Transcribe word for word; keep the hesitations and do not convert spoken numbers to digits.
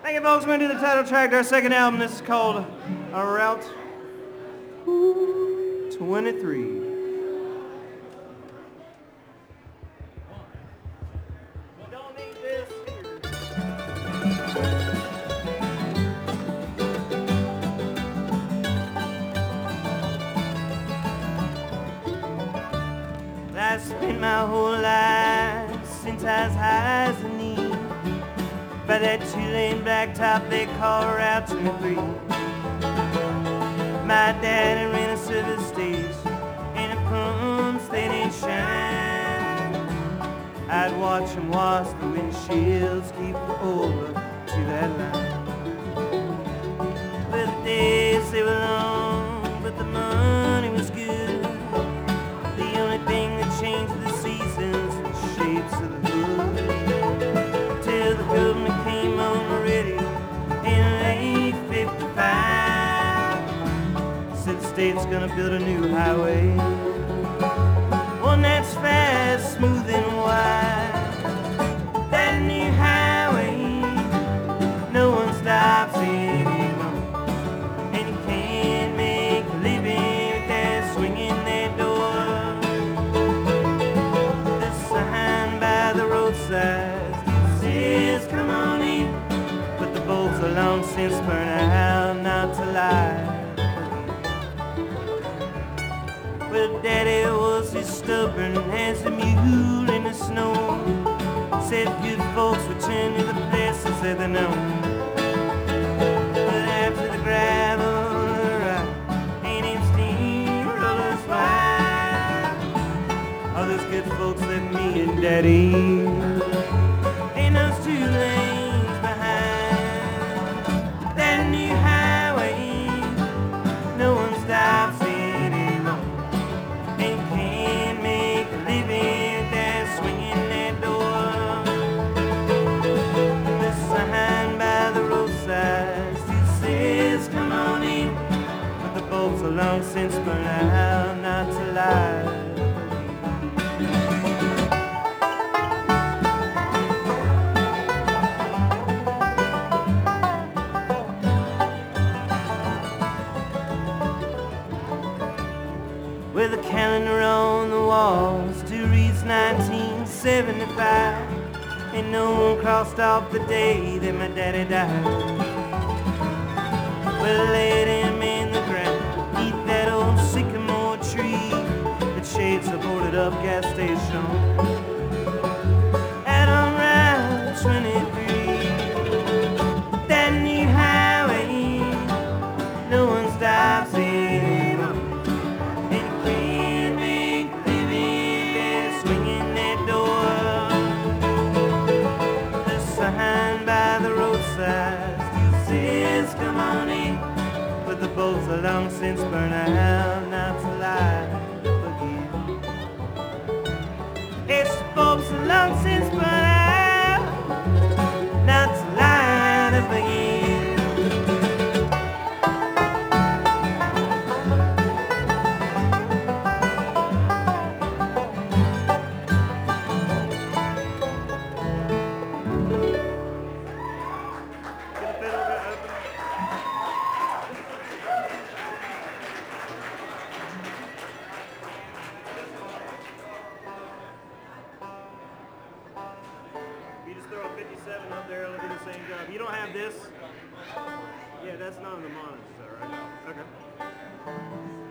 Thank you, folks. We're going to do the title track to our second album. This is called A Route twenty-three. Don't need this I spent my whole life since I was high as a knee by that two-lane blacktop they call Route twenty-three. My daddy ran a service station and a pump steady shine. I'd watch him wash the windshields, keep the over to that line. But the days they were long, but the money was good. The only thing that changed the seasons, the shapes of the hood. Till the government came on the radio in late fifty-five. Said the state's gonna build a new highway, one that's fast, smooth and wide. That new highway, no one stops anymore, and you can't make a living without swinging that door. The sign by the roadside says, "Come on in," but the bulbs are long since burned out, not to lie. Well, Daddy was as stubborn as a mule in the snow. Said good folks return to the places that they know. But after the gravel, the rock, ain't them steamrollers wide. All those good folks left me and Daddy in those two lanes behind. That new highway, no one stops anymore, and you can't make a living without swinging that door. The sign by the roadside still says, "Come on in," but the bulbs are long since burned out, not to lie. With a calendar on the wall still reads nineteen seventy-five, and no one crossed off the day that my daddy died. We laid him in the ground beneath that old sycamore tree that shades a boarded up gas station out on Route twenty-three. That new highway, no one stops anymore, and you can't make a living without swinging that door. The sign by the roadside still says, "Come on in," but the bulbs are long since burned out, not to lie again. It's the bulbs are long since burned out, not to light up again. You just throw a fifty-seven up there, it'll do the same job. You don't have this? Yeah, that's not on the monitor, is that right? Okay.